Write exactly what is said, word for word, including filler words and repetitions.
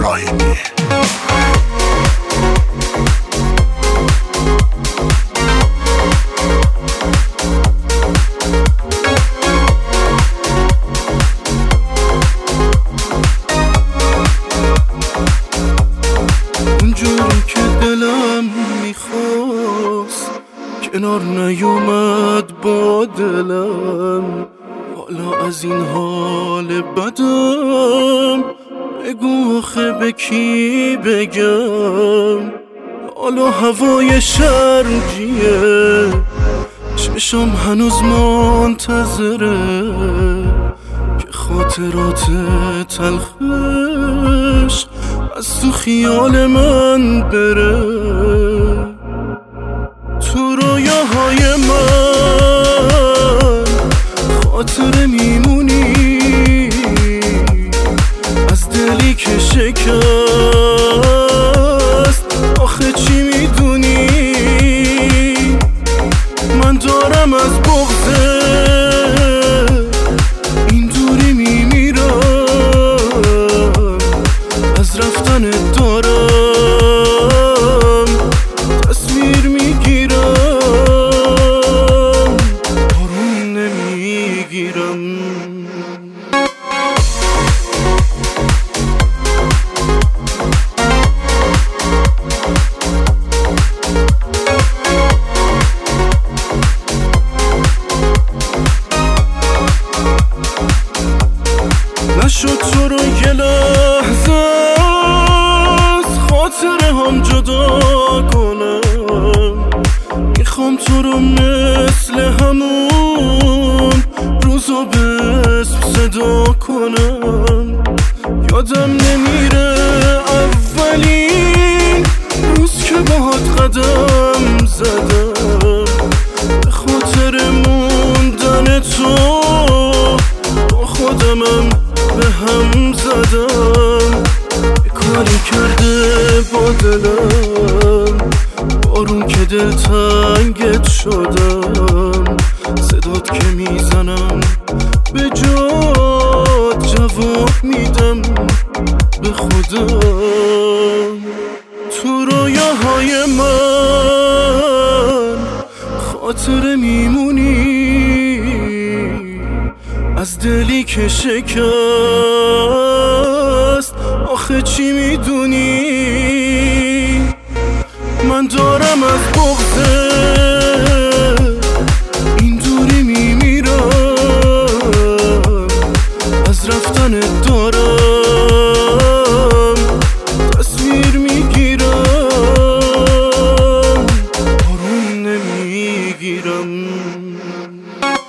ابراهیمی. اونجوری که دلم میخواست کنار نیومد با دلم، حالا از این حال بدم بگو آخه به کی بگم. حالا هوای شرجیه، چشم هنوز منتظره که خاطرات تلخش از تو خیال من بره. تو رویاهای من خاطره میمونی از دلی که شکست. آخه چی میدونی من دارم از بغضه این دوری میمیرم، از رفتن دارم تصویر میگیرم، آروم نمیگیرم. نشد تو رو یه لحظه از خاطره هم جدا کنم، میخوام تو رو مثل همون روزا به اسم صدا کنم. یادم نمیره اولین روز که باهات قدم زدم، به خاطر موندن تو با خودمم به هم زدم. کاری کرده با دلم، بارون که دلتنگت شدم، صدات که میزنم به جات جواب میدم به خودم. تو رویاهای من خاطره میمونی از دلی که شکست. آخه چی میدونی من دارم از بغضه این دوری میمیرم، از رفتن دارم تصویر میگیرم، آروم نمیگیرم.